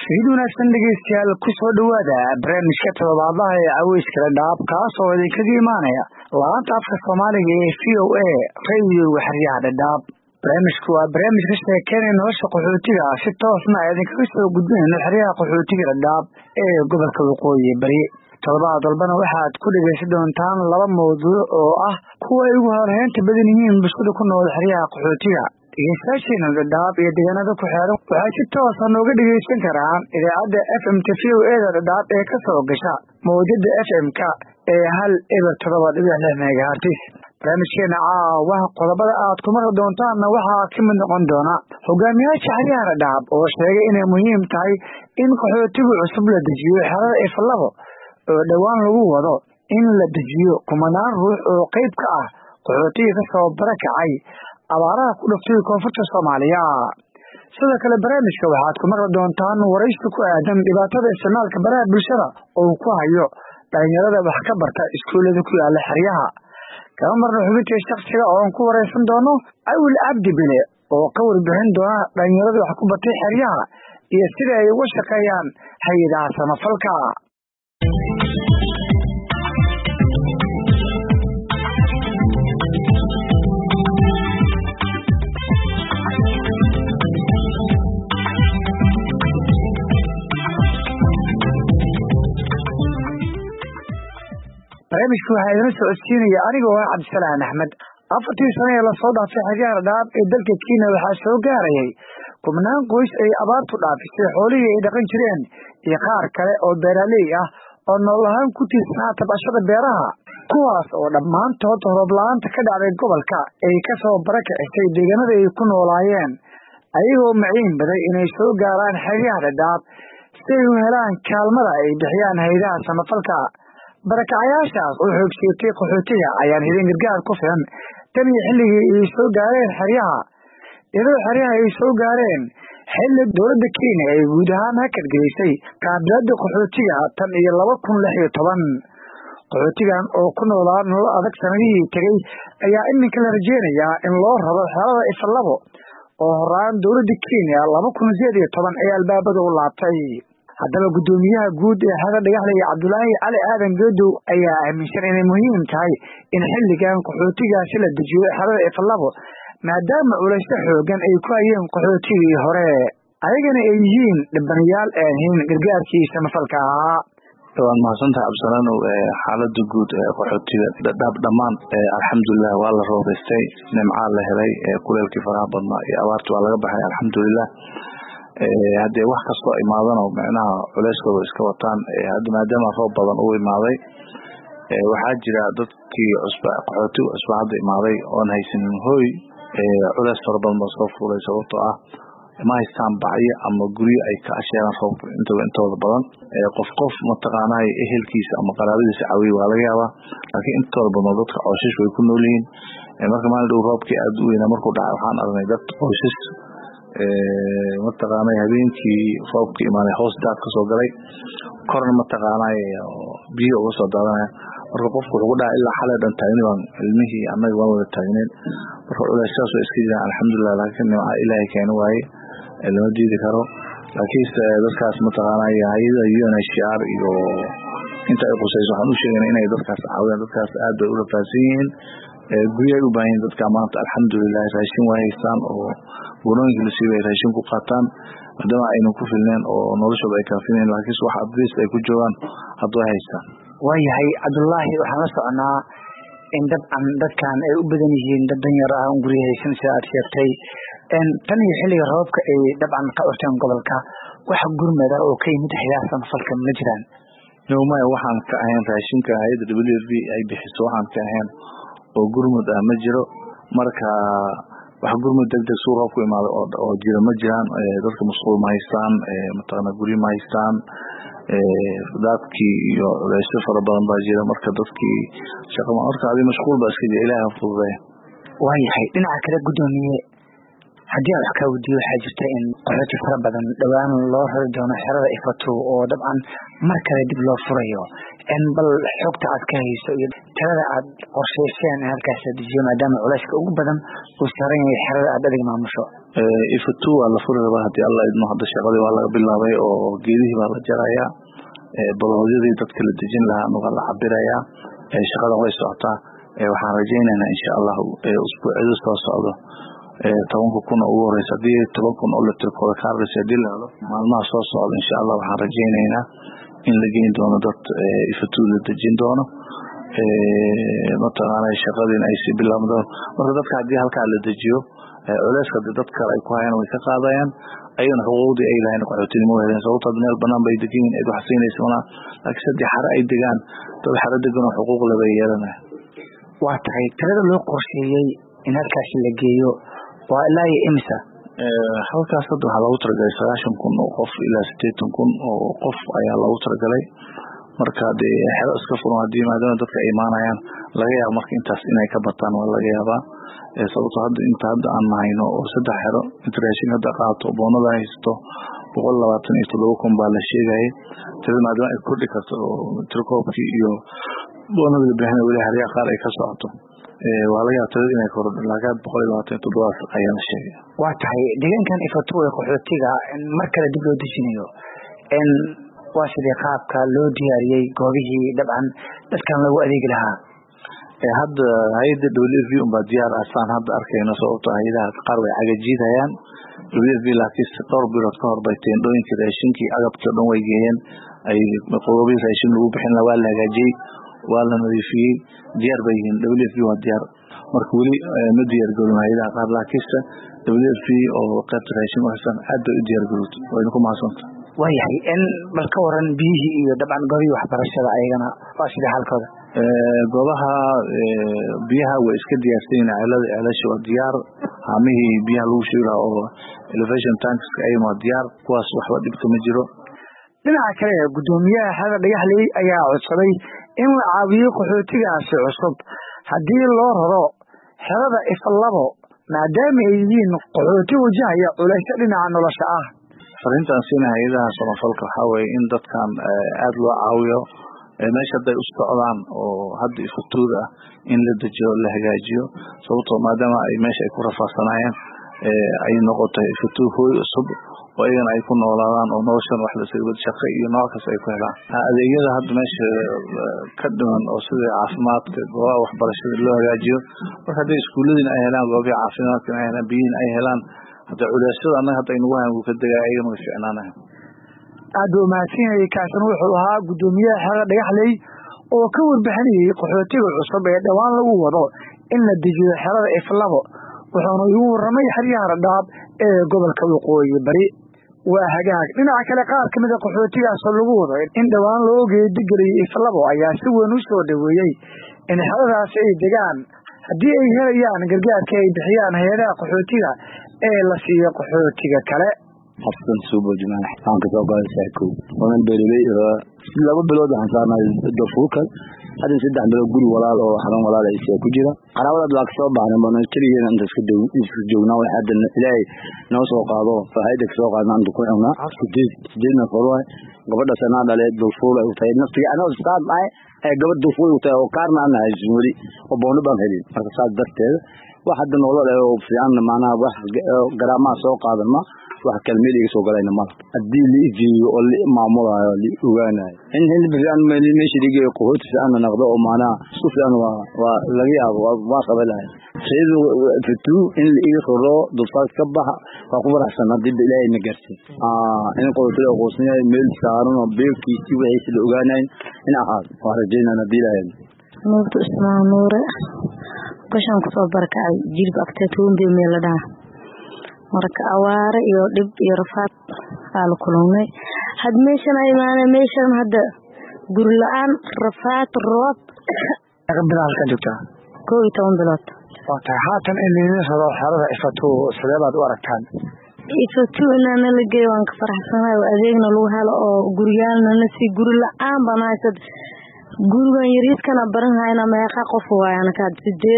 Fiid wanaagsan dhegeystayaal ku soo dhawaada barnaamijka toddobaadlaha ee caweyska dhaab kaas oo idinkaga imaanaya laanta afka Soomaaliga ee VOA Radio Xariyaha Dhadhaab. Barnaamijku waa barnaamij ka sheekeynaya nolosha qaxootiga si toosna ah idinkaga soo gudbinayno xeryaha qaxootiga Dhadhaab ee gobolka Waqooyi Bari. Toddobaad walbana waxaad ku dhageysan doontaan laba mowduuc oo ah kuwa ay ugu horeynta badan yihiin bulshada ku nool xeryaha qaxootiga. Dhegeystayaasha Dhadhaab iyo deegaanada ku xeeran waxay si toos ah nooga dhegeysan karaan idaacadda FM-ka VOA Dhadhaab ee ka soo gasha mowjada FM-ka ee 107.6 MHz. barnaamijkeena caawa qodobada aad ku maqli doontaanna waxaa ka mid noqon doona hogaamiyaasha xeryaha Dhadhaab oo sheegay inay muhiim tahay in qaxootigu cusub la dejiyo xerada Iflabo oo dhawaan lagu wado in la dejiyo kumanaan ruux oo qayb ka ah qaxootiga ka soo barakacay abaaraha ku dhuftay koonfurta Soomaaliya. sidoo kale barnaamijka waxaad ku maqli doontaan waraysi ku aadan dhibaatada isticmaalka baraha bulshada oo ku hayo dhalinyarada wax ka barta iskuulada ku yaala xeryaha. kama marno xubintii shakhsiga oo aan ku waraysan doono Awil Abdi Bile oo ka warbixin doona dhalinyarada wax ku bartay xeryaha iyo sida ay uga shaqeeyaan hay'adaha samafalka. barnaamijku waxaa idin socodsiinaya anigoo ah Cabdisalaan Axmed. 4 sano ee la soo dhaafay xeryaha Dhadhaab ee dalka Kenya waxaa soo gaarayay kumanaan qoys ay abaartu dhaafisay xoolihii ay dhaqan jireen iyo qaar kale oo beeraley ah oo nolol ahaan ku tiirsanaa tabashada beeraha, kuwaas oo dhammaantood roob la'aanta ka dhacday gobolka ay ka soo barakicisay deegaanada ay ku noolaayeen, ayagoo maciin baday inay soo gaaraan xeryaha Dhadhaab si ay u helaan kaalmada ay bixiyaan hay'adaha samafalka. barakacayaashaas oo xoogsiitay qaxootiga ayaan helin gargaar ku filan tan iyo xilligii ay soo gaareen xeryaha. iyadoo xeryaha ay soo gaareen xilli dowladda Kenya ay guud ahaan hakad gelisay qaabilada qaxootiga tan iyo 2016. qaxootigan oo ku noolaa nolol adag sanadihii tegay ayaa iminka la rajeynayaa in loo rabo xerada Iflabo oo horaan dowladda Kenya 2018 ay albaabada u laabtay. haddaba gudoomiyaha guud ee xerada Dhagaxley Cabdullaahi Cali Aadan Geedow ayaa aaminsan inay muhiim tahay in xilligan qaxootigaasi la dejiyo xerada Iflabo maadaama culays xoogan ay ku hayeen qaxootigii hore ayagana ay yihiin dhibanayaal aan helin gargaarkii samafalka ahaa. waan mahadsantahay Cabdisalaan. xaaladda guud ee qaxootiga Dhadhaab dhammaan alxamdulilah waa la roobaystay, nimcaa la helay, kuleelkii faraha badnaa iyo abaartii waa laga baxay alxamdulilah. haddee wax kastoo imaadana macnaha culeyskooda iska wataan hadda maadaama roob badan uu imaaday. waxaa jira dadkii qaxootiga cusba hadda imaaday oon haysanin hooy, culeys fara badan baa soo fuulay sababtoo ah ma haystaan bacyo ama guryo ay ka asheegaan roobka intooda badan. qof mataqaanaa ehelkiisa ama qaraabadiisa caawiye waa laga yaabaa, laakiin intooda badan dadka cooshash way ku nool yihiin. marka maalin dhow roobkii aad u weynaa markuu dhacay waxaan aragnay dad qoysas mataqaanay habeenkii roobka imaaday hoos daad ka soo galay, korna mataqaanay biyo uga soo daadanaya. marka qofku wuxuu ku dhaca ilaa xalay dhan taagni baan ilmihii annaga waan wada taagneen. marka culaysaas oo iska jiraan alxamdulilah, laakiin nimca ilaahay keena waaye lama diidi karo. laakiinse dadkaas mataqaanay hay'ada UNHCR iyo inta ay qusayso waxaan u sheegaynaa inay dadkaas caawiyaan. dadkaas aad bay u rafaadsan yihiin, guryo ay u baahan yihiin dadka maanta alxamdulilah. raashin waa haystaan oo gunooyinka la siibay raashin ku qaataan maadaama aynan ku filneen oo noloshooda ay kaafineen, laakiinse wax advice ay ku joogaan hadda way haystaan. waayahay Cabdullaahi, waxaan la soconaa in dabcan dadkan ay u badan yihiin dad danyar ah oo guryo haysan sida aad sheegtay. tan iyo xilliga roobka ay dabcan ka urteen gobolka wax gurmad ah oo ka yimid hay'adaha samafalka ma jiraan? Noomay waxaan ka ahayn raashinka hay'adda WFP ay bixiso, waxaan ka ahayn oo gurmud ah ma jiro. marka wax gurmud degdeg soo roobku imaado oo jira ma jiraan. dadka mas'uul ma haystaan, mataqaana guryo ma haystaan, dadkii iyo culeysyo fara badan baa jira. marka dadkii shaqo marka adii mashquul baa iska jira, ilaahay ha fududeeyo. waayahay dhinaca kale gudoomiye, haddii aan wax kaa weydiiyo waxaa jirta in qaxooti fara badan dhowaan loo rari doono xerada Iflabo oo dabcan mar kale dib loo furayo. bal xogta aad ka hayso iyo tirada aad qorshayseen halkaas la dejiyo maadaama culayska ugu badan uu saaran yahay xerada aad adiga maamusho? Ifatu waa la furi rabaa haddii alla idmo. Hadda shaqadii waa laga bilaabay oo geedihii baa la jarayaa, baloodyadii dadka la dejin lahaa waa la cabirayaa, shaqada way socotaa. Waxaan rajaynaynaa insha allahu usbuucyada soo socdo 10,000 ugu horeysa hadii 10,000 oo la tirkooda ka horeysa hadii la helo maalmaha soo socda insha allah waxaan rajaynaynaa in la geyn doono dad Ifatu la dejin doono mataqaanaa shaqadii ay si bilaabdo. Marka dadka hadii halkaa la dejiyo culayska dadka ay ku hayaan way ka qaadayaan, ayagana xuquuqdii ay lahayn qaxootinimo heleen. sababtoo ah meel banaan bay degan ay wax siinaysoona, laakiin saddex xare ay degaan dad xare degan oo xuquuq laba yeelanaya. waa tahay tirada loo qorsheeyay in halkaas la geeyo waa ilaa iyo imisa? halkaas hadda waxaa loogu talagalay 90,000 oo qof ilaa 80,000 oo qof ayaa loogu talagalay. marka dee xero iska furan hadii maadaama dadka ay imaanayaan laga yaabo marka intaas inay ka bataan waa laga yaabaa. sababtoo hadda aan nahayno oo 3 xero international hadda qaato boonada haysto 127,000 baa la sheegayay. tirada maadaama ay kordhi karto tirkoobkii iyo boonada bixin wali hariya qaar ay ka socoto waa laga yaabaa tirada inay kordho laakiin 127 ayaa la sheegay. waa tahay deegaankan Ifatu ee qaxootiga mar kale dib loo dejinayo waa sidii qaabka loo diyaariyay goobihii dabcan dadkan lagu adeegi lahaa? hadda hay'adda WFP baa diyaar ah saan hadda arkayno. sababtoo ah hay'adaha qaar way cagajiidayaan WFP laakiin dhowr bilood ka hor bay teendooyinkii raashinkii agabkii dhan way geeyeen, ay qodobbadii raashin lagu bixin lahaa waa la hagaajiyey, waa la nadiifiyey, diyaar bay yihiin. WFP waa diyaar. marka weli ma diyaar garoon hay'adaha qaar laakiinse WFP oo qaybta raashin waxsan aad bay u diyaar garowday. wayna ku mahadsantahay. waayahay bal ka waran biyihii iyo dabcan goobihii waxbarashada ayagana waa sidii halkooda? goobaha biyaha way iska diyaarsan yihiin, ceelasha waa diyaar, haamihii biyaha lagu shubi lahaa oo elevation tanks ayagana waa diyaar, kuwaas waxba dhib kama jiro. dhinaca kale gudoomiyaha xerada Dhagaxley ayaa codsaday in la caawiyo qaxootigaasi cusub haddii loo raro xerada Ifalabo maadaama ay yihiin qaxooti wajahaya culays dhinaca nolosha ah. fariintan siina hay'adaha samafalka waxaa weeye in dadkan aad loo caawiyo meesha haday u socdaan oo hadda Ifatuuda in la dejiyo la hagaajiyo. sababtoo maadaama ay meesha ay ku rafaadsanayeen ay noqotay Ifatu hooy cusub oo ayagana ay ku noolaadaan oo noloshan wax la sii shaqo iyo nooc kasta ay ku helaan. adeegyada hadda meesha ka dhiman oo sida caafimaadka, goobaha waxbarashada loo hagaajiyo. marka hadday iskuuladina ay helaan, goobaha caafimaadka ay helaan, biyihiina ay helaan, hadda culeysyada annaga hadda aynugu hayn wuu ka degaya, ayagana way ficnaanaya. aad buu mahadsanyahay. kaasina wuxuu ahaa gudoomiyaha xerada Dhagaxley oo ka warbixinayay qaxootiga cusub ee dhawaan lagu wado in la dejiyo xerada Ifalabo, wuxuuna igu warramay xeryaha Dhadhaab ee gobolka Waqooyi Bari. waa hagaag. dhinaca kale qaar kamid ah qaxootigaas lagu wado in dhawaan loo geedigeliyo Ifalabo ayaa si weyn u soo dhaweeyay in xeradaas ay degaan haddii ay helayaan gargaarka ay bixiyaan hay'adaha qaxootiga ee la siiyo qaxootiga kale. xasan suubo jumaan aan ka soo baahay kow waan beerley 2 bilood waxaan saarnay dafuuka hadda 3 bilood guri walaal oo xaran walaal ay ku jira qaraabada la soo baahnay baan kaliya inta iska joognaa waxa hadda ilaahay noo soo qaado faa'iido ka soo qaadnaan ku cunaa sidina qorway gabadha sanaa dhaleed dafuul ay tahay naftiga ana ustaad ay gabadha dafuul u tahay oo kaarna ana haysuuri oo boona baan helin. marka saad darteed waxa hadda nolol oo fiican maana wax garaama soo qaadan ma wax kalmeeliga soo galayna ma hadii la ijiyo oo la maamulayo la ogaanayo in bilan meeshii dhigay qaxooti aan naqdo oo maana isku fiican waa laga yaabo waa qabalahay saydu fitu in la iga qoro dulfaad ka baxa waa ku faraxsan hadii ilaahay na gaarsiin in qaxootiga qoosnay meel saaran oo beelkiisi wixii la ogaanayn in ahaad waa rajaynana diilahay. nuurtu ismaa nuure gashan ku soo barkay jilb agteetuun meel la dhaha marka awaare iyo dhib iyo rafaad aan kulunay had meeshan ay maana meeshan hadda guri la'aan rafaad roob bilaal ka joogta 12 bilood. waa tahay haatan in la raro xerada Ifatu sideebaad u aragtaan? Ifatu inaan la geeyo waan ka faraxsanahay adeegna lagu helo oo guriyaalna la si guri la'aan banaasad gurigan yariiskana baranayna meeqa qof waayana ka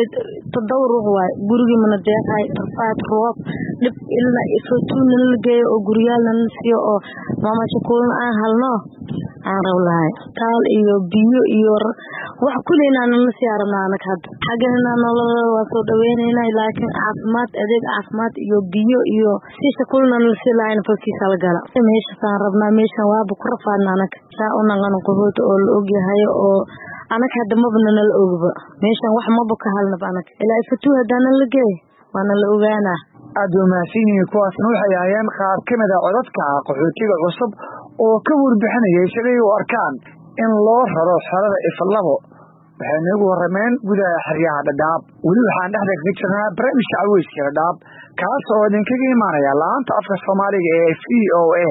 8 ruux waay gurigii mana deeqay rafaad roob dib ilaa Ifatu la geeyo oo guriyaalna la siiyo oo mama shaqooyin aan halno aan rawlahay taal iyo biyo iyo wax kulina nala siyaarna anaka hadda xagana nolol waa soo dhaweynayna laakiin caafimaad adeeg caafimaad iyo biyo iyo sida kulna nala silayn falkiisa la gala meesha saan rabnaa meesha waa ku rafaadna anaka saa unagan qodood oo la og yahay oo anaka hadda mabna nala ogba meeshan wax maba ka halna anaka ilaa fatu hadana la geey waana la ogaana aad u maasiin kuwaasna waxay ahaayeen qaar kamid ah codadka qaxootiga cusub oo ka warbixinayay siday u arkaan in loo raro xerada Iflabo waxay nagu warameen gudaha xeryaha Dhadhaab wali waxaan dhexda ka jirnaa barnaamijka Caweyska Dhadhaab kaas oo idinkaga imaanaya laanta afka Soomaaliga ee VOA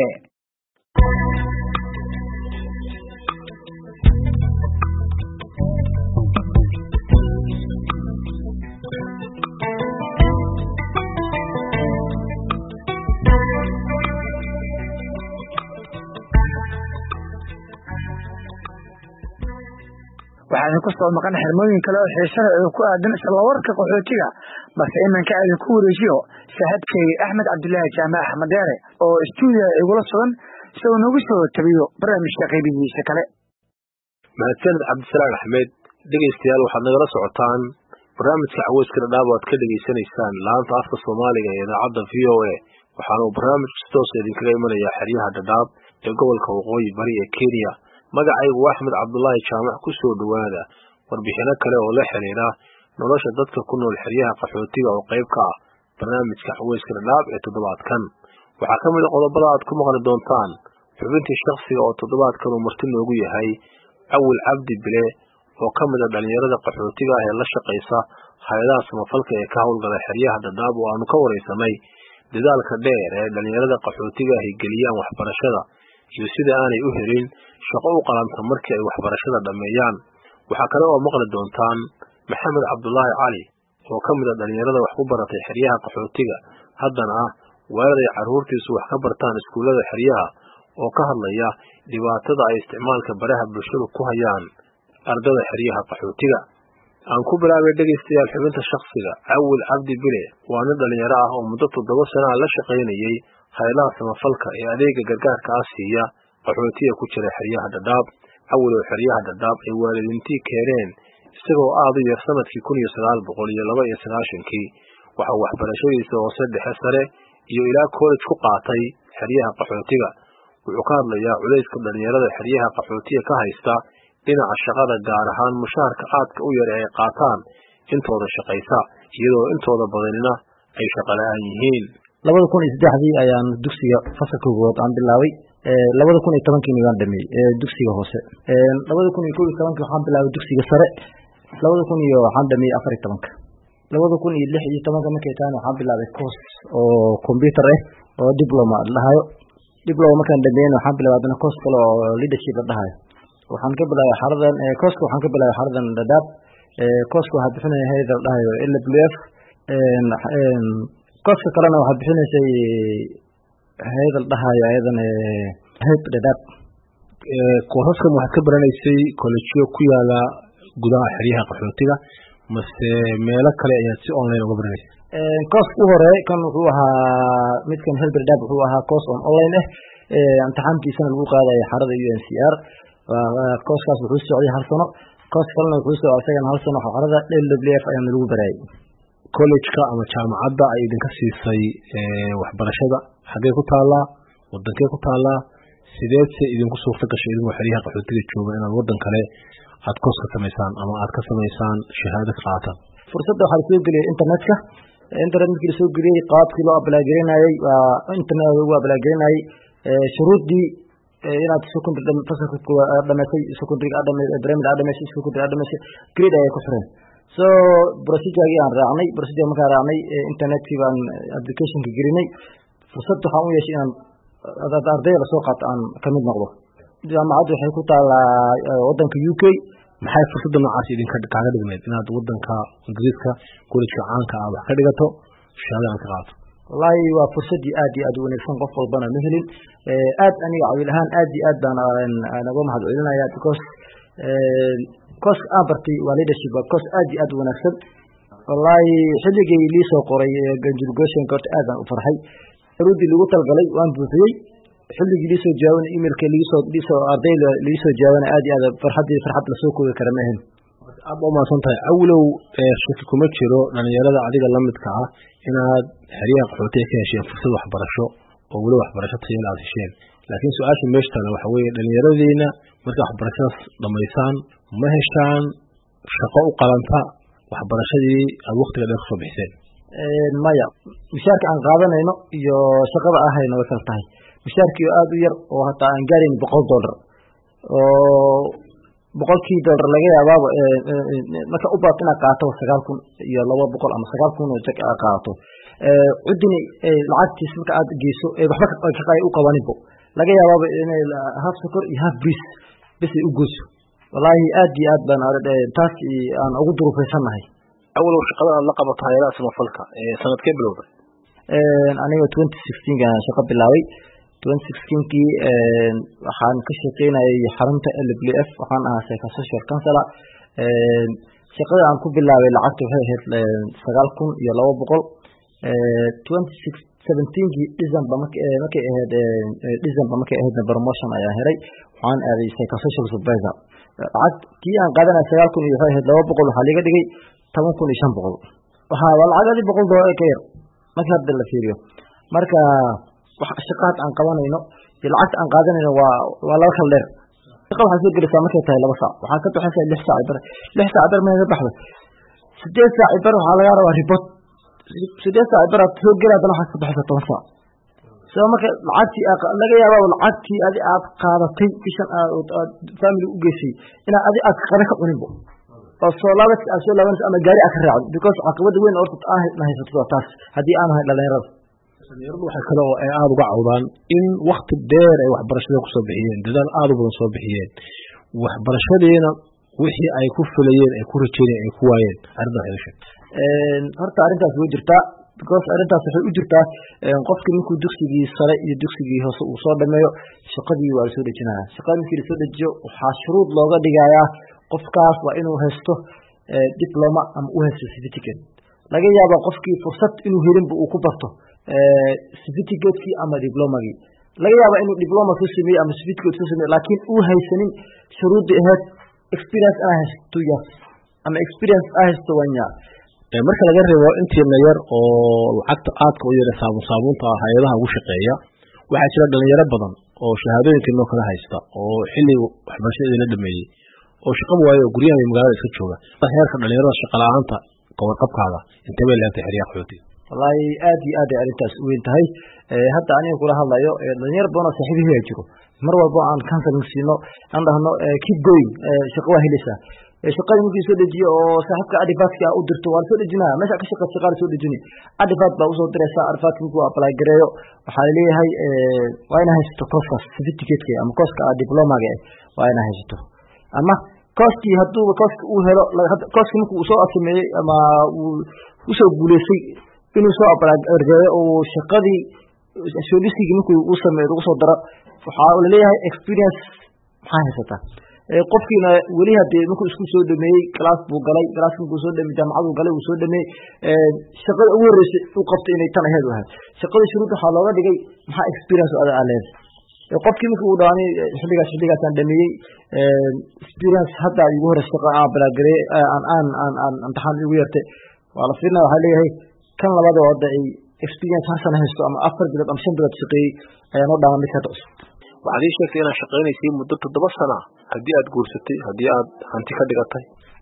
waxaan ku soo maqan xirmooyin kale oo xiisaha oo ku aadan isla warka qaxootiga balse imanka ay ku wareejiyo saaxiibkay Axmed Cabdullaahi Jaamac Axmed Deere oo stuudiga igula sugan soo nagu soo tabiyo barnaamijka qaybihiisa kale mahadsanid Cabdisalaam Axmed dhageystayaal waxaad nagala socotaan barnaamijka Caweyska Dhadhaab oo aad ka dhageysanaysaan laanta afka Soomaaliga ee idaacadda VOA waxaana uu barnaamijku toos idinkaga imanayaa xeryaha Dhadhaab ee gobolka Waqooyi Bari ee Kenya magacaygu Axmed Cabdullaahi Jaamac ku soo dhawaada warbixino kale oo la xiriira nolosha dadka ku nool xeryaha qaxootiga oo qayb ka ah barnaamijka Caweyska Dhadhaab ee toddobaadkan waxaa ka mid ah qodobada aad ku maqli doontaan xubintii shakhsiga oo toddobaadkan uu marti noogu yahay Awil Cabdi Bile oo ka mid ah dhalinyarada qaxootiga ee la shaqeysa hay'adaha samafalka ee ka howlgala xeryaha Dhadhaab oo aanu ka wareysanay dadaalka dheer ee dhalinyarada qaxootiga ay geliyaan waxbarashada iyo sida aanay u helin shaqo u qalanta markii ay waxbarashada dhameeyaan waxa kale oo maqli doontaan Maxamed Cabdullaahi Cali oo ka mid ah dhalinyarada wax ku baratay xeryaha qaxootiga haddana ah waalid caruurtiisu wax ka bartaan iskuulada xeryaha oo ka hadlaya dhibaatada ay isticmaalka baraha bulshada ku hayaan ardada xeryaha qaxootiga aan ku bilaabay dhageystayaal xubinta shakhsiga Awil Cabdi Bile waa nin dhalinyaro ah oo muddo 7 sano la shaqeynayay hay'adaha samafalka ee adeega gargaarka Aasiya qaxootiga ku jira xeryaha Dhadhaab Awil oo xeryaha Dhadhaab ay waalidiintii keeneen isagoo aad u yar sanadkii 1992 waxa waxbarashadiisa hoose dhexe sare iyo ilaa college ku qaatay xeryaha qaxootiga wuxuu ka hadlayaa culayska dhalinyarada xeryaha qaxootiga ka haysta dhinaca shaqada gaar ahaan mushaharka aadka u yar ee ay qaataan intooda shaqaysa iyadoo intooda badanina ay shaqo la'aan yihiin 2003 ayaan dugsiga fasalka koowaad aan bilaabay 2010 waan dhameeyay dugsiga hoose 2011 waxaan bilaabay dugsiga sare 2000 waxaan dhameeyay 14 2016 markay tahay waxaan bilaabay course oo computer oo diploma lahayo diploma markaan dhameeyay waxaan bilaabay course kale oo leadership lahayo waxaan ka bilaabay xaradan course waxaan ka bilaabay xaradan Dhadhaab course waxa bixinaya hay'ad lahayo LWF course kalena waxa bixinaysay hay'ad lahayo ayadan hay'ad Dhadhaab course-kan waxaad ka baranaysay college ku yaala gudaha xeryaha qaxootiga mase meelo kale ayaad si online uga baranaysay course u hore kan wuxuu ahaa midkan help Dhadhaab wuxuu ahaa course online imtixaankiisana lagu qaaday xarada UNCR course-kaas wuxuu socday hal sano course kalena wuxuu socday asagana hal sano xarada LWF ayaan lagu baray college-ka ama jaamacadda ay idinka siisay waxbarashada xagee ku taala wadankee ku taala sideedse idinku suurta gashay idinku xeryaha qaxootiga jooga inaad wadan kale aad course ka samaysaan ama aad ka samaysaan shahaado ka qaataan fursadda waxaa soo geliyay internetka markii soo geliyay qaabkii loo apply gareynayay internet lagu apply gareynayay shuruudii inaad secondary fasalka dhameysay secondary primary dhameysay secondary dhameysay grade ay ku xireen so procedure aan raacnay procedure markaan raacnay internetkii baan application ka gelinay fursad waxaan u yeeshay inaan ardayda soo qaato aan ka mid noqdo jaamacaddu waxay ku taalaa wadanka UK maxay fursadda noocaas idinka kaaga dhigneed inaad wadanka Ingiriiska college caanka ah wax ka dhigato shahaado ka qaato wallahi waa fursad aad iyo aad u wanaagsan qof walbana ma helin aad aniga Awil ahaan aad iyo aad baan anaga mahad celinayaa because course abartay waa leadership course aad iyo aad u wanaagsan wallahi xilligii li soo qoray graduation course aad aan u farxay rudii lagu talgalay waan buuxiyay xilligii li soo jawaabay emailka li soo ardayda li soo jawaabay aad iyo aad farxad la soo koobi kara ma ahan aad u maasantahay awlow shaki kuma jiro dhalinyarada adiga la midka ah inaad xiriyaha qaxootiga ka hesheen fursad waxbarasho oo weli waxbarasho tayo aad hesheen laakiin su-aasha meesha taala waxa weeye dhalinyaradiina marka waxbarashadaas dhamaysaan ma heshaan shaqo u qalanta waxbarashadii aad waqtiga dheer kusoo bixiseen maya mushaarka aan qaadanayno iyo shaqada ahayna way kala tahay mushaarkii aad u yar oo hataa aan gaarayn $100 oo $100 laga yaabaaba marka u baahan inaad qaato 9,000 iyo 200 ama 9,000 oo jag aad qaato cudini lacagtiis marka aad geyso waxba ka qay u qabaninbo laga yaababa inay half sokor iyo half bis bis u gooso wallahi aad iyo aad baan taas aan ugu duruufeysanahay awalow shaqada aad la qabato hay'adaha samafalka sanadkee bilowday aniga 2016 gaan shaqo bilaabay 2016kii waxaan ka shaqeynayay xarunta LWF waxaan ahaa social counselor shaqada aan ku bilaabay lacagta waxay ahayd 9,200 2017kii December markay ahayd promotion ayaa helay waxaan aaday social supervisor lacagtii aan qaadanay 9,000 waxay ahayd 200 waxa laga dhigay 10,500 waxa lacagadi $100 ka yar marka hadda la fiiriyo marka wax shaqaad aan qabanayno iyo lacagta aan qaadanayno waa laba kala dheer shaqada waxa soo gelaysaa markay tahay 2 saac waxaan ka baxaysaa 6 saac bar 6 saac bar ma baxdo 8 saac bar waxa laga rabaa report 8 saac bar soo gelaysaa waxa ka baxaysaa 10 saac soo marka lacagtii laga yaabo lacagtii aad qaadatay bishan aad family u geysay ina aad qada ka cuninbo oo soo laaban ama gaari aad ka raacdo because caqabada weyn oo ma haysato taas hadii aan ahay dhalinyarada waxa kale oo ay aad uga cawdaan in waqti dheer ay waxbarashada ku soo bixiyeen dadaal aad u badan soo bixiyeen waxbarashadeena wixii ay ku fulayeen ay ku rajeeyeen ay ku waayeen horta arintaas way jirtaa because arintaas waxay u jirtaa qofkii markuu dugsigii sare iyo dugsigii hoose uu soo dhameeyo shaqadii waa soo dhajinaya shaqada markii soo dhajiyo waxa shuruud looga dhigayaa qofkaas waa inuu haysto diploma ama uu haysto certificate laga yaabo qofkii fursad inuu helin uu ku barto certificate ama diploma-gii laga yaabo inuu diploma ku sameeyo ama certificate ku sameeyo laakiin uu haysanin shuruudii ahayd experience ah 2 years ama experience ah 1 year marka laga reebo intii yar oo lacagta aadka u yar saabuunta hay'adaha ugu shaqeeya waxa jira dhalinyaro badan oo shahaadooyinka noo kala haysta oo xilli waxbarashada la dhameeyay oo shaqo waayo guryaha iyo magaalada iska jooga heerka dhalinyarada shaqo la'aanta qabarqabkaaga intee bay leedahay xiriyaha qaxootiga wallahi aad iyo aad arintaas u weyn tahay hadda aniga kula hadlayo dhalinyaro badan oo saaxiibihii jiro mar walba aan counseling siino aan dhahno keep going shaqo waa helaysaa shaqada markii soo dhajiyo oo saaxiibka advice-ka u dirto waa soo dhajinaa meesha ka shaqada soo dhajini advice baa u soo diraysa advice ku apply gareeyo waxa leeyahay waa in haysto course certificate ama course diploma-ga waa in haysto ama course haduu course uu helo course markuu soo sameeyay ama uu soo guuleysay inuu soo apply gareeyo oo shaqadii soo dhigay markuu uu sameeyo uu soo daro waxa uu leeyahay experience maxaa haysata qofkiina wali hadii markuu isku soo dhameeyay class buu galay classku soo dhameeyay jaamacadu galay uu soo dhameeyay shaqada ugu horeysay uu qabtay inay tan ahayd waxa shaqada shuruud waxa looga dhigay maxaa experience aad leedahay qofkii markuu u dhaanay xilligaas aan dhameeyay experience hadda ugu horeysay shaqo aan balagaray aan imtixaan ugu yartay wala fiirna waxa leeyahay kan labada wada ay experience hasan haysto ama 4 bilood ama 5 bilood shaqeeyay ayaan u dhaanay ka tos waxaad ii sheegtay inaad shaqaynaysay muddo 7 sano haddii aad guursatay haddii aad hanti ka dhigatay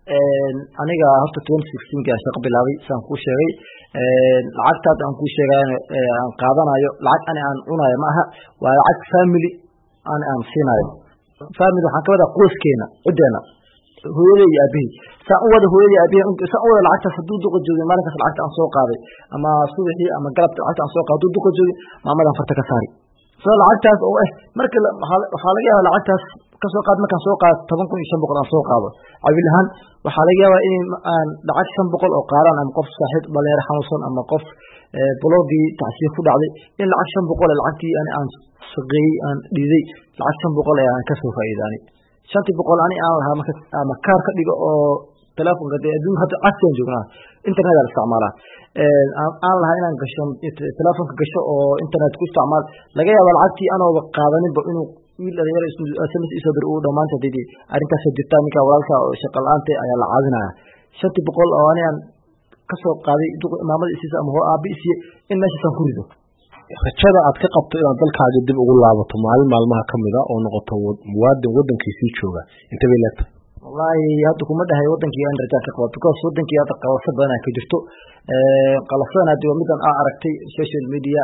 aniga horta 2016 gaa shaqo bilaabay saan ku sheegay lacagtaad aan ku sheegay aan qaadanayo lacag aan cunayo ma aha waa lacag family aan siinayo family waxaan ka wada qoyskeena cideena hooyaday iyo aabbahay saan u wada hooyaday aabbahay saan u wada lacagtaas hadduu duqa joogay maalinkaas lacagta aan soo qaaday ama subaxii ama galabta lacagta aan soo qaado duqa joogay maamadan farta ka saari soo lacagtaas oo marka waxa laga yaabaa lacagtaas ka soo qaad markaan soo qaado 10,500 aan soo qaado cabil ahaan waxa laga yaabaa in aan lacag 500 oo qaaran ama qof saaxiib dhalinyaro xanuunsan ama qof blogii tacsiir ku dhacday in lacag 500 lacagtii aan shaqeeyay aan dhiiday lacag 500 aan ka soo faa'iidaanay 500 ani aan lahaa marka ama kaar ka dhigo oo telefoonka adduunka hadda action joognaa internet la isticmaalaa aan lahaa inaan gasho telefoonka gasho oo internet ku isticmaal laga yaabo lacagtii aan oo qaadanin inuu wiil dhalinyaro SMS isoo dir uu dhamaanta dadii arrintaas jirta ninka walaalka oo shaqo la'aanta ayaa la caawinaya 500 oo aan ka soo qaaday imaamada isiisa ama aabi isiye in meesha ku rido rajada aad ka qabto inaad dalkaaga dib ugu laabato maalmaha kamida oo noqoto muwaadin wadankiisa jooga inta bay leedahay wallahi hadda kuma dhahay wadankii aan rajo ka qabo because wadankii hadda qalafo badan ka jirto qalafana hadii midan aragtay social media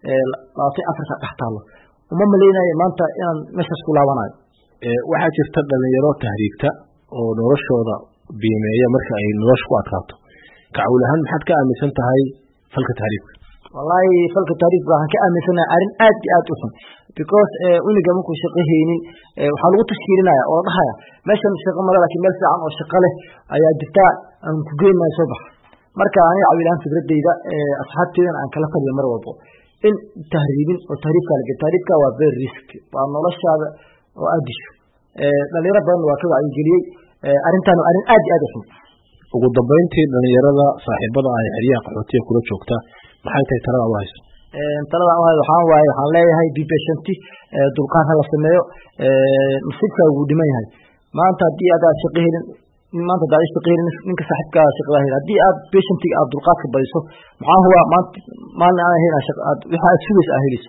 laati Afrika dhaxtaalo uma maleynaayo maanta inaan meeshaas ku laabanayo waxaa jirta dhalinyaro tahriibta oo noloshooda biimeeya marka ay noloshu ku adkaato kacawil ahaan maxaad ka aaminsan tahay falka tahriibka wallahi falka tahriibka waxaan ka aaminsanahay arrin aad iyo aad u xun because uniga markuu shaqayhaynin waxa lagu tashkiilinaya oo dhahaya meeshan shaqo ma laakiin meel fiican oo shaqo leh ayaa jirta aan ku geeynayo soo bax marka aniga cawilaan fikradeyda asxaabteedan aan kala fadhiyo mar walba in tahriibin oo tahriibka waa very risk waa noloshaada oo aad disho dhalinyaro badan waa ka wacyigeliyey arrintan waa arrin aad iyo aad u xun ugu dambeyntii dhalinyarada saaxiibada ay xiriyaha qaxootiga kula joogta maxay tahay talada u hayso talada u hayso waxaan leeyahay be patient dulqaad hala sameeyo nasiibka ugu dhiman yahay maanta hadii aad shaqeeyeen maanta daad shaqeeyeen ninka saaxiibka shaqada hadii aad patient aad dulqaadka badiso maxaa huwa maanta aan hayna shaqad waxa suugas ahayso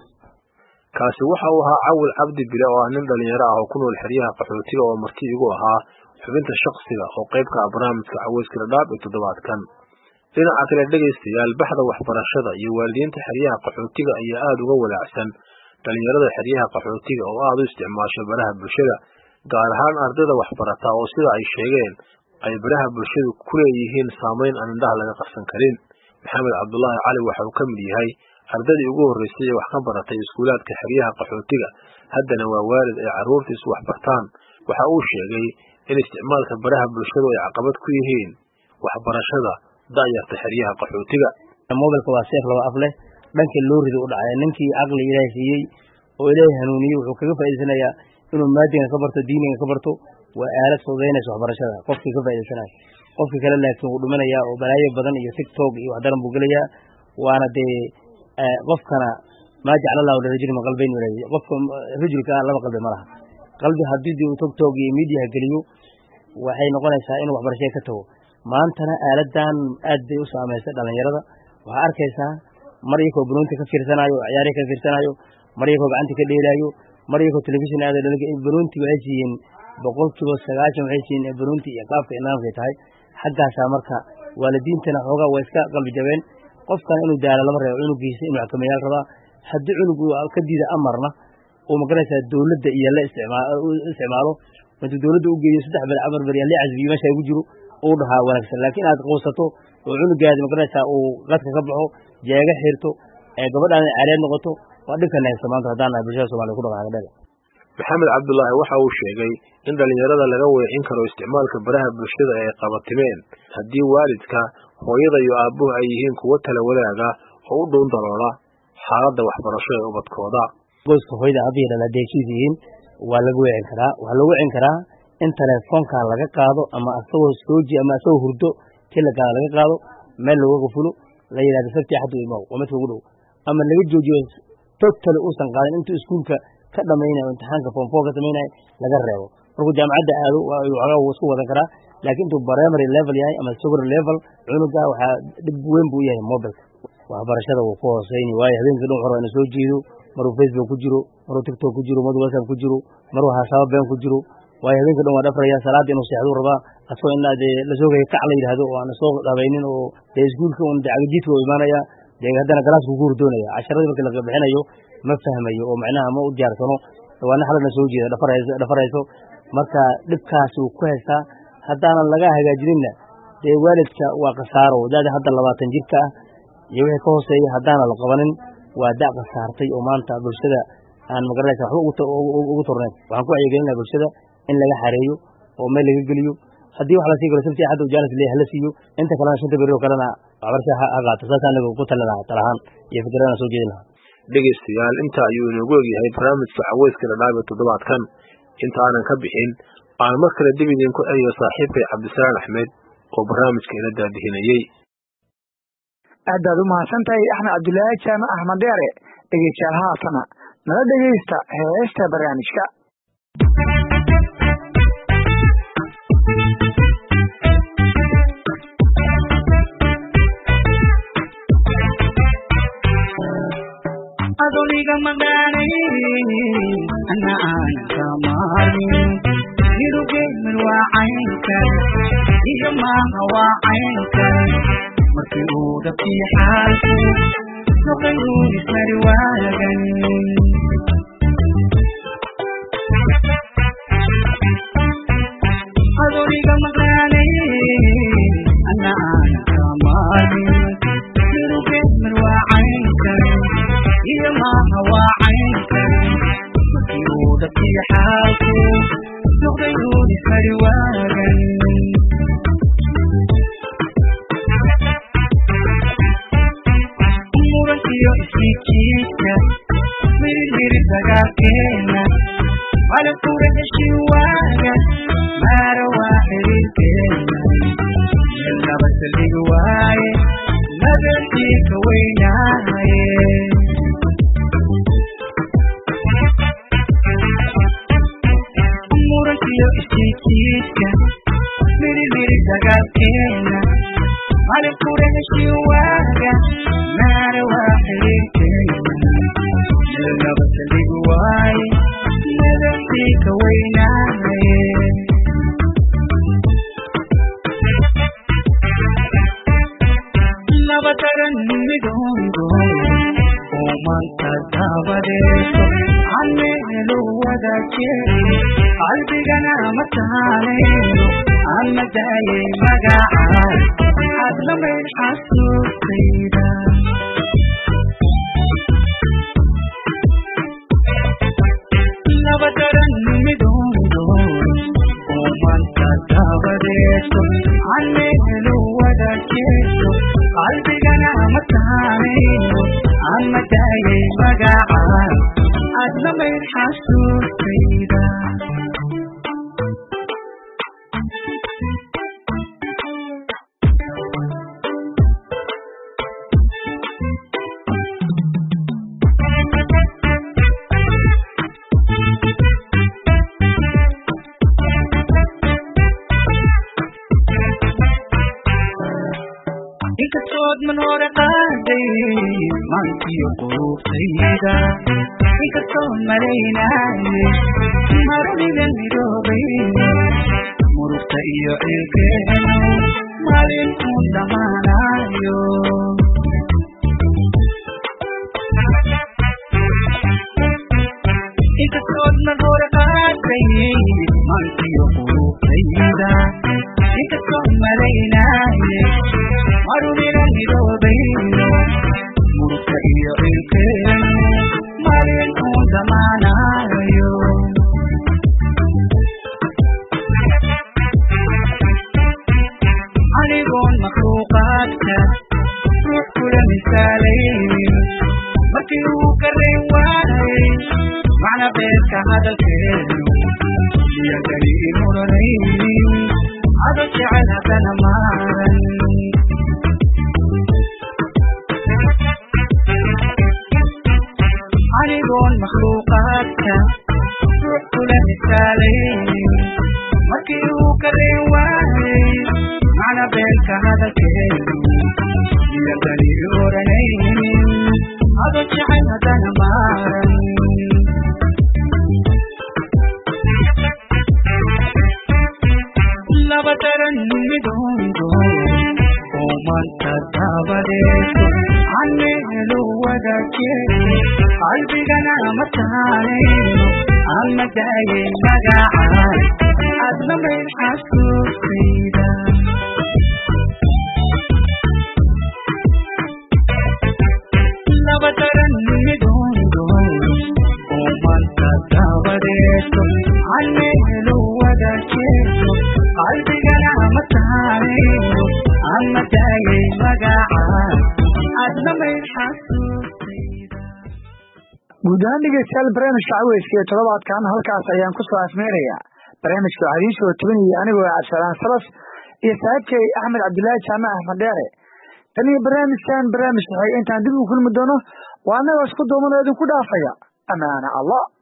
kaasi waxa uu ahaa Cawil Cabdi Bile oo nin dhalinyaro ah oo ku nool xiriyaha qaxootiga oo markii igu ahaa xubinta shakhsiga oo qayb ka ah barnaamijka Caweyska Dhadhaab ee toddobaadkan dhinaca kale dhageystayaal baxda waxbarashada iyo waalidiinta xiriyaha qaxootiga ayaa aad uga walaacsan dhalinyarada xiriyaha qaxootiga oo aad u isticmaasha baraha bulshada gaar ahaan ardayda waxbarata oo sida ay sheegeen ay baraha bulshadu ku leeyihiin saameyn aan indhaha laga qarsan karin maxamed cabdullaahi cali waxa uu ka mid yahay ardaydii ugu horeysay ee wax ka baratay iskuulaadka xiriyaha qaxootiga haddana waa waalid ay carruurtiisu wax bartaan waxa uu sheegay in isticmaalka baraha bulshadu ay caqabad ku yihiin waxbarashada da'yarta xiriyaha qaxootiga mobilka waa seef laba af leh dhanka loo rido u dhacay ninkii aqli ilaahay siiyey oo ilaahay hanuuniyey wuxuu kaga faa'iideysanayaa inuu maadiga ka barto diiniga ka barto waa aalad fududeynaysa waxbarashada qofkii ka faa'iideysanaya qofkii kale laakiin wuu dhuminayaa oo balaayo badan iyo tiktok iyo wax daran buu gelayaa waana dee qofkana ma jecla Allah rajul ma qalbayn walay qofka rajulka laba qalbi ma laha qalbi hadii uu tiktok iyo media geliyo waxay noqonaysaa inuu waxbarashada ka tago maantana aaladan aad bay u saameysay dhalinyarada waxa arkaysaa mar iyagoo bunuunta ka fiirsanayo ciyaarey ka fiirsanayo mar iyagoo gacanta ka dheelaayo mar iyagoo television aad dhaliga bunuunti waxay siiyeen 90% waxay siiyeen bunuunti iyo qaabka imaamka tahay xaggaasa marka waalidiintana xoogaa way iska qalbi jabeen qofkan inuu daalo lama reebo inuu geeyay inuu xakameeyay rabaa hadii cunugu ka diida amarna oo magaraysa dawladda iyo la isticmaalo inta dawladda u geeyo 3 bil amar bari la casbiyo meesha ay ku jiro oo dhaha wanaagsan laakiin aad qowsato oo cunugaada magaraysa uu qadka ka baxo jeega xirto ee gabadhan careed noqoto waa dhibkan ay samaanto hadaan ay bulshada Soomaaliyeed ku dhaqaaqdeen maxamed cabdullaahi waxa uu sheegay in dhalinyarada laga weecin karo isticmaalka baraha bulshada ay qabatimeen hadii waalidka hooyada iyo aabuhu ay yihiin kuwa tala wadaaga oo u dhown daloola xaaladda waxbarasho ee ubadkooda qoyska hooyada aabihi la deeqiisiin waa lagu weecin karaa in telefoonka laga qaado ama asagoo sooji ama asagoo hurdo tilka laga qaado meel lagu fulo la yiraahdo sabti xad uu imaw wama ugu dhow ama laga joojiyo total uusan qaadan intuu iskuulka ka dhameeyay imtixaanka form 4 ka sameeyay laga reebo markuu jaamacadda aado waxa uu isku wadan karaa laakiin intuu primary level yahay ama secondary level cunuga waxa dib weyn buu yahay mobilka waxbarashada uu ku hooseeyay waayo habeenkii dhan hore inuu soo jeedo maruu Facebook ku jiro maruu TikTok ku jiro maruu WhatsApp ku jiro maruu hasaab been ku jiro waayo habeenkii dhan waa dhafraya salaad inuu seexdo rabaa asoo in la soo geeyo kac la yiraahdo oo aan soo dhabaynin oo iskuulka uu dacagjiidka u imaanaya deegaanka haddana galaas ku hurdoonaya casharada markii laga bixinayo ma fahmayo oo macnaha ma u diyaarsano waana xalna soo jeeda dhafarayso marka dhibkaas uu ku haysta hadana laga hagaajinina de waalidka waa qasaaro wadaad hadda 20 jirka ah iyo wixii ka hooseeya hadana la qabanin waa daa qasaartay oo maanta bulshada aan magaranaysa waxba ugu torneen waxaan ku ayagelinaa bulshada in laga xareeyo oo meel laga geliyo hadii wax la sii galo sabti hadda jaaris leeyahay la siiyo inta kale shanta bari oo kalena waxbarashaha hagaagto saasaan lagu ku talinayaa talahan iyo fikradaha soo jeedinaha dhegeystayaal inta ayuu inagu ogyahay barnaamijka Caweyska Dhadhaab toddobaadkan inta aanan ka bixin aan mar kale dib idin ku celiyo saaxiibkay Cabdisalaam Axmed oo barnaamijka ila daadihinayay aad u mahadsantahay Axmed Cabdullaahi Jaamac Ahmed Deere dhegeystayaal haasana nala dhegeysta heesta barnaamijka. adoniga magani ana kamari hiruge mirwa aynka iyo ma hawa aynka markii uu dabti xaalku noqoyu ismari waagan adoniga magani ana kamari hiruge mirwa aynka iyo ma hawa aynka markii uu dabti xaalku noqoyu ismari waagan murankiyo iskikiisa mirmiri dagaalkeena wala kura heshiwaaga mara waa xiriirkeena yallaba saldhigi waaye nadantii ka weynaaye murankiyo iskikiisa mirmiri dagaalkeena wala kura heshiwaaga mara waa xiriirkeena yallaba saldhigi waaye nadantii ka weynaaye nabadaran midoodo oo maanta dabadeeso ameelu wadajeeyo qalbigana ma taaleyno ama daayay magacaad aad lamayd xasuustayda nabadaran midoodo oo maanta dabadeeso ameelu wadajeeyo qalbigana ma taaleyno ama daayay magacaad aad lamayd xasuustayda inkastood man hore qaaday maankiyo qulubtayda inkastood malaynaaye marunidan midoobay murugta iyo cilkeenu maalin uun dhamaanayo inkastood man hore qaaday maankiyo qulubtayda inkastood malaynaaye marunidan midoobayno murugta iyo cilkeenu maalin uun dhamaanayo anigoon makhluuqaadka ruux kula misaalaynin markii uu karayn waayay macna beerka hadalkeenu iyagani imuranaynin ado jecel haddana maaran anigoon makhluuqaadka ruux kula misaalaynin markii uu karayn waayay macna beelka hadalkeenu iyagani oranaynin ado jecel haddana maaran nabadaran midoodo oo maanta dabadeeso ameelu wadajeeyo qalbigana ma taaleyno ama daayay magacaad aad lamayd xasuustayda nabadaran midoodo oo maanta dabadeeso ameelu wadajeeyo qalbigana ma taaleyno ama daayay magacaad aad lamayd xasuustayda guud ahaan dhegeystayaal barnaamijka caweyska ee toddobaadkan halkaas ayaan ku soo afmeerayaa barnaamijka waxaa idiin soo tebinaya anigoo cabdisalaan salas iyo saaxiibkay axmed cabdilaahi jaamac axmed dheere tan iyo barnaamijkan barnaamij waxay intaan dib u kulmi doono waa annagoo isku duuman oo idinku dhaafaya amaana allah.